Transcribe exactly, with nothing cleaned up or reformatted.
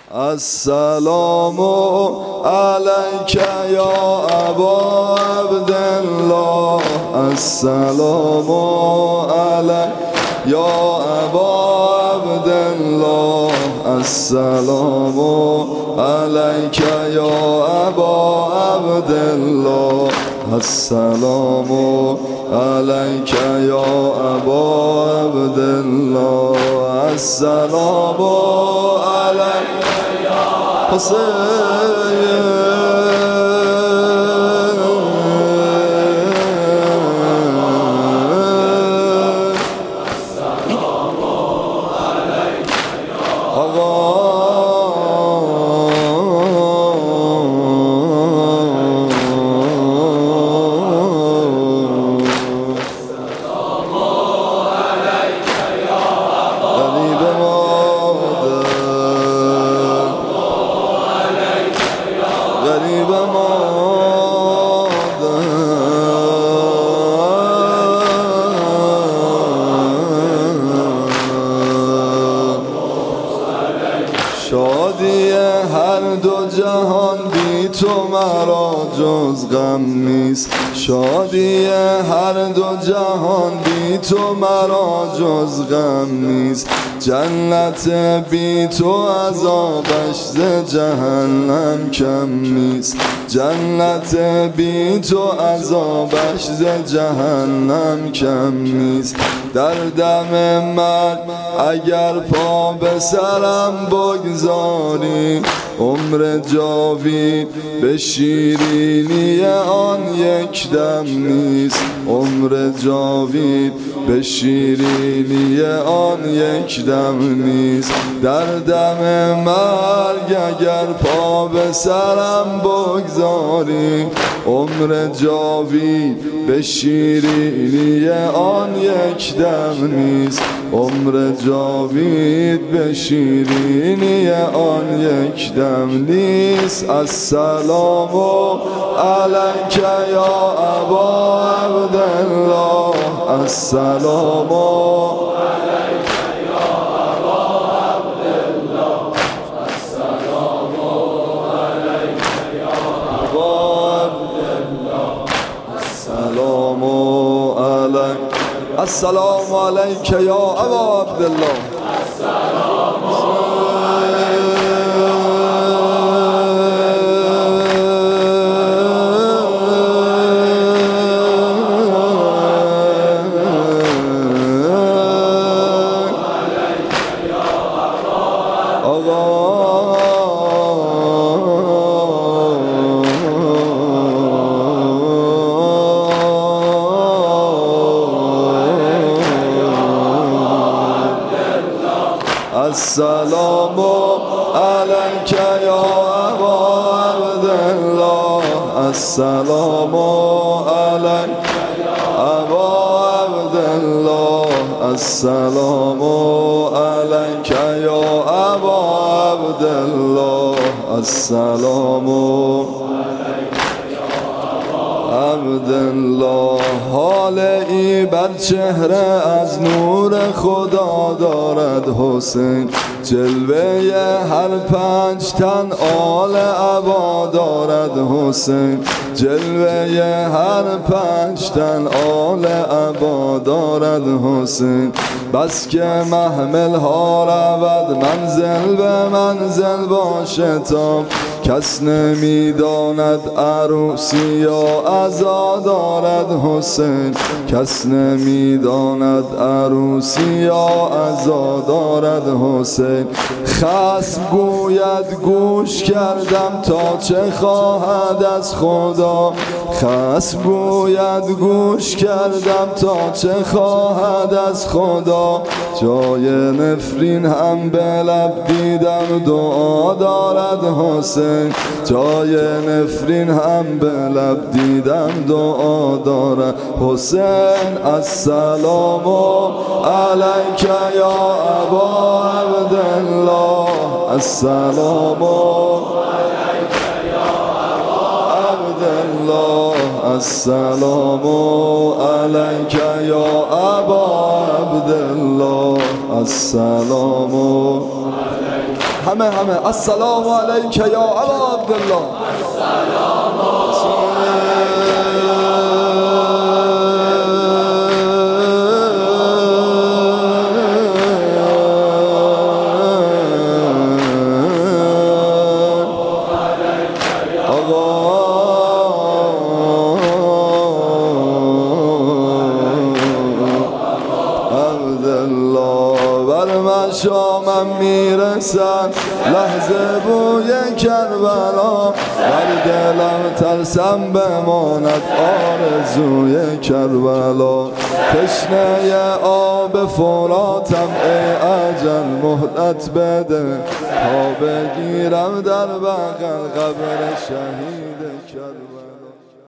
السلام علیک یا ابا عبدالله، السلام علیک یا ابا عبدالله، السلام علیک یا ابا عبدالله، السلام علیک یا ابا عبدالله، السلام علیک یا حسین. شادی هر دو جهان بی تو مرا جز غم نیست، شادی هر دو جهان بی تو مرا جز غم نیست، جنت بی تو عذابش ز جهنم کم نیست، جنت بی تو عذابش ز جهنم کم نیست. در دم مرگ اگر پا به سرم بگذاری، عمر جاوید به شیرینی آن یک دم نیست، عمر جاوید به شیرینی آن یک دم نیست. در دم مرگ اگر پا به سرم بگذاری، عمر جاوید به شیرینی آن یک دم نیست، عمر جاوید به شیرینی آن یک دم نیست. السلام علیک یا ابا عبدالله، السلام علیک یا ابا عبدالله، السلام علیک یا ابا عبدالله، السلام علیک، السلام علیک یا ابا عبدالله، السلام علیک. السلام علیک یا ابا عبدالله، السلام علیک یا ابا عبدالله، السلام علیک یا ابا عبدالله، السلام عبدالله. حالی بر چهره از نور خدا دارد حسین، جلوه هر پنج تن آل عبا دارد حسین، جلوه هر پنج تن آل عبا دارد حسین. بس که محمل ها رود منزل به منزل با شتاب، کس نمیداند عروسی یا عزا دارد حسین، کس نمیداند عروسی یا عزا دارد حسین. خصم گوید گوش کردم تا چه خواهد از خدا، خصم گوید گوش کردم تا چه خواهد از خدا، جای نفرین هم به لب دیدم دعا دارد حسین، جای نفرین هم به لب دیدم دعا دارد حسین. السلام علیک یا ابا عبدالله، السلام علیک یا ابا عبدالله، السلام علیک یا ابا عبدالله، السلام علیک. همه همه السلام علیک یا ابا عبدالله. شامم میرسد لحظه بوی کربلا، در دلم ترسم بماند آرزوی کربلا. تشنه آب فراتم ای اجل مهلت بده، تا بگیرم در بغل قبر شهید.